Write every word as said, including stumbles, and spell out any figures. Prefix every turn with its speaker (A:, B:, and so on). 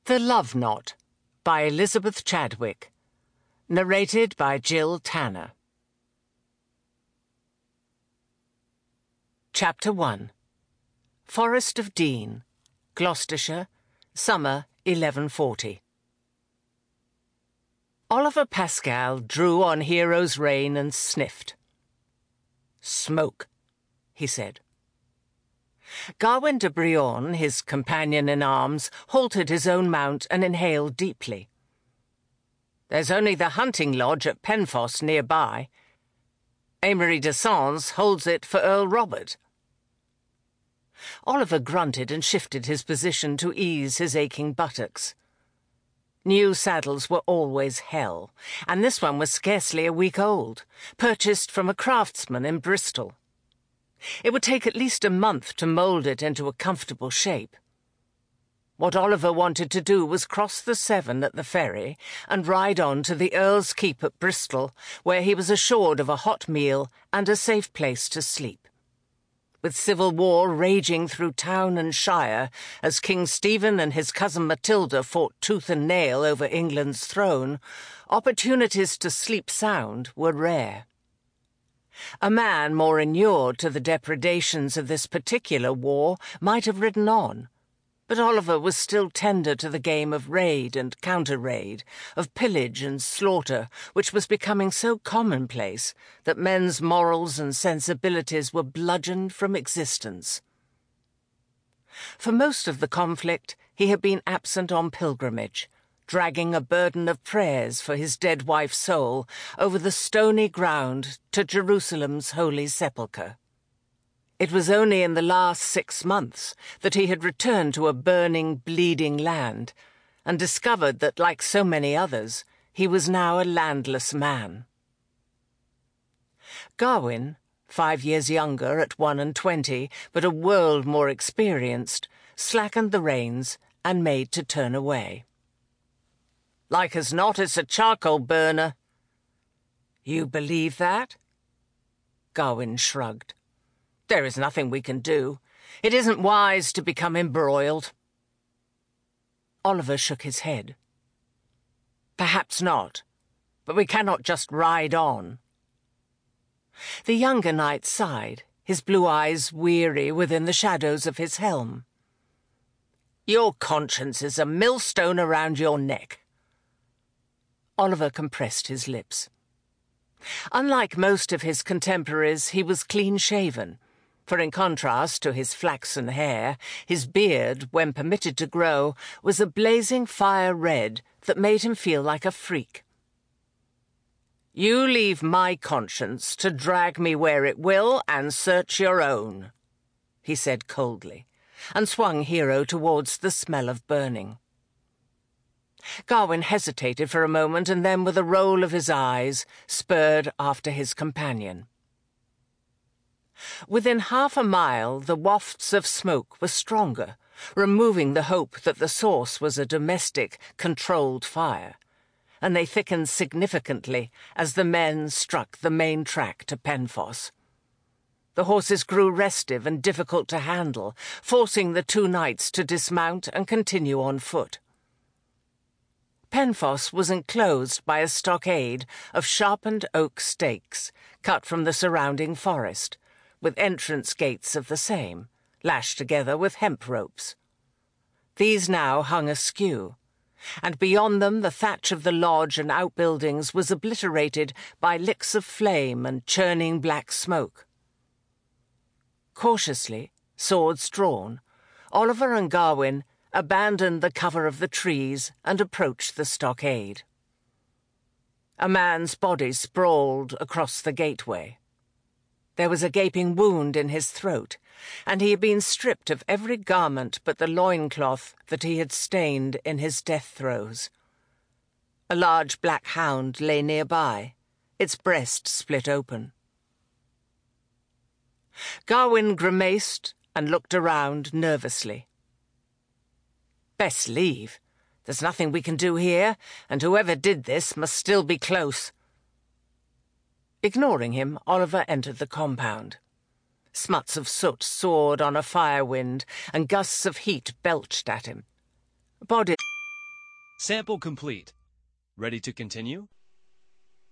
A: The Love Knot by Elizabeth Chadwick. Narrated by Jill Tanner. Chapter one. Forest of Dean, Gloucestershire, summer eleven forty. Oliver Pascal drew on Hero's rein and sniffed. "Smoke," he said. Gawain de Brion, his companion in arms, halted his own mount and inhaled deeply. "There's only the hunting lodge at Penfoss nearby. Amory de Sens holds it for Earl Robert." Oliver grunted and shifted his position to ease his aching buttocks. New saddles were always hell, and this one was scarcely a week old, purchased from a craftsman in Bristol. It would take at least a month to mould it into a comfortable shape. What Oliver wanted to do was cross the Severn at the ferry and ride on to the Earl's Keep at Bristol, where he was assured of a hot meal and a safe place to sleep. With civil war raging through town and shire as King Stephen and his cousin Matilda fought tooth and nail over England's throne, opportunities to sleep sound were rare. A man more inured to the depredations of this particular war might have ridden on, but Oliver was still tender to the game of raid and counter-raid, of pillage and slaughter, which was becoming so commonplace that men's morals and sensibilities were bludgeoned from existence. For most of the conflict, he had been absent on pilgrimage, dragging a burden of prayers for his dead wife's soul over the stony ground to Jerusalem's Holy Sepulchre. It was only in the last six months that he had returned to a burning, bleeding land, and discovered that, like so many others, he was now a landless man. Gawain, five years younger at one and twenty, but a world more experienced, slackened the reins and made to turn away. "Like as not, it's a charcoal burner." "You believe that?" Gawain shrugged. "There is nothing we can do. It isn't wise to become embroiled." Oliver shook his head. "Perhaps not, but we cannot just ride on." The younger knight sighed, his blue eyes weary within the shadows of his helm. "Your conscience is a millstone around your neck." Oliver compressed his lips. Unlike most of his contemporaries, he was clean-shaven, for in contrast to his flaxen hair, his beard, when permitted to grow, was a blazing fire red that made him feel like a freak. "You leave my conscience to drag me where it will and search your own," he said coldly, and swung Hero towards the smell of burning. Gawain hesitated for a moment and then, with a roll of his eyes, spurred after his companion. Within half a mile the wafts of smoke were stronger, removing the hope that the source was a domestic, controlled fire, and they thickened significantly as the men struck the main track to Penfoss. The horses grew restive and difficult to handle, forcing the two knights to dismount and continue on foot. Penfoss was enclosed by a stockade of sharpened oak stakes cut from the surrounding forest, with entrance gates of the same, lashed together with hemp ropes. These now hung askew, and beyond them the thatch of the lodge and outbuildings was obliterated by licks of flame and churning black smoke. Cautiously, swords drawn, Oliver and Gawain abandoned the cover of the trees and approached the stockade. A man's body sprawled across the gateway. There was a gaping wound in his throat, and he had been stripped of every garment but the loincloth that he had stained in his death throes. A large black hound lay nearby, its breast split open. Gawain grimaced and looked around nervously. "Best leave. There's nothing we can do here, and whoever did this must still be close." Ignoring him, Oliver entered the compound. Smuts of soot soared on a fire wind, and gusts of heat belched at him. Bodies
B: Sample complete. Ready to continue?